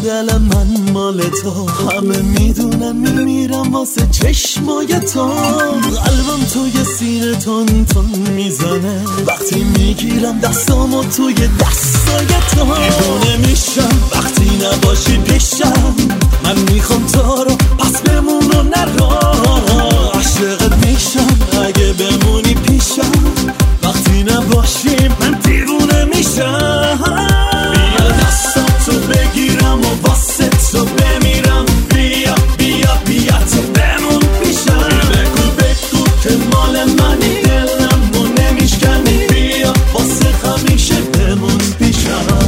دلم من مال تو، همه میدونم میمیرم واسه چشمای تو. قلبم توی سینه تون تون میزنه وقتی میگیرم دستامو توی دستای تو. دیوونه میشم وقتی نباشی پیشم، من میخوام تو رو پس بمون و نرو. عاشقت میشم اگه بمونی پیشم، وقتی نباشی من دیوونه میشم. بیا دستم تو بگیرم و واسه تو بمیرم، بیا بیا بیا تو بمون پیشم. بگو که مال منی، دلمو نمیشکنی، بیا واسه همیشه بمون پیشم.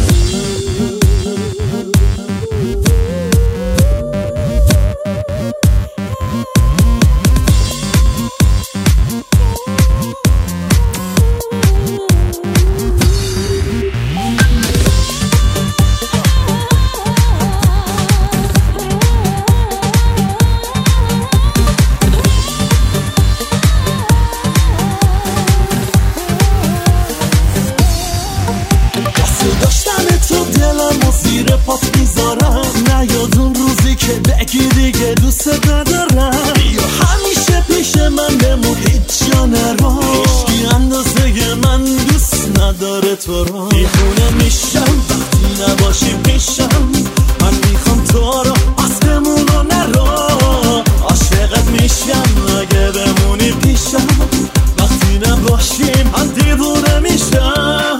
داشتن تو دلم و زیر پات میذارم، نیاد اون روزی که بگی دیگه دوست ندارم. بیا همیشه پیش من بمون هیچ جا نرو، هیچکی اندازه من دوست نداره تو رو. دیوونه میشم وقتی نباشی پیشم، من میخوام تو رو پس بمون و نرو. عاشقت میشم اگه بمونی پیشم، وقتی نباشی من دیوونه میشم.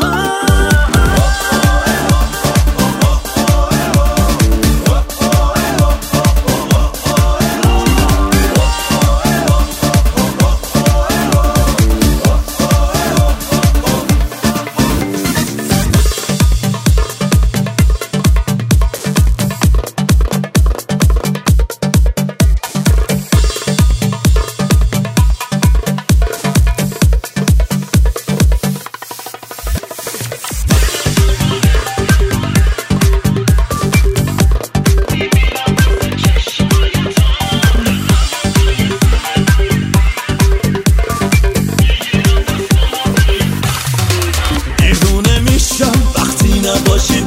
وقتی نباشی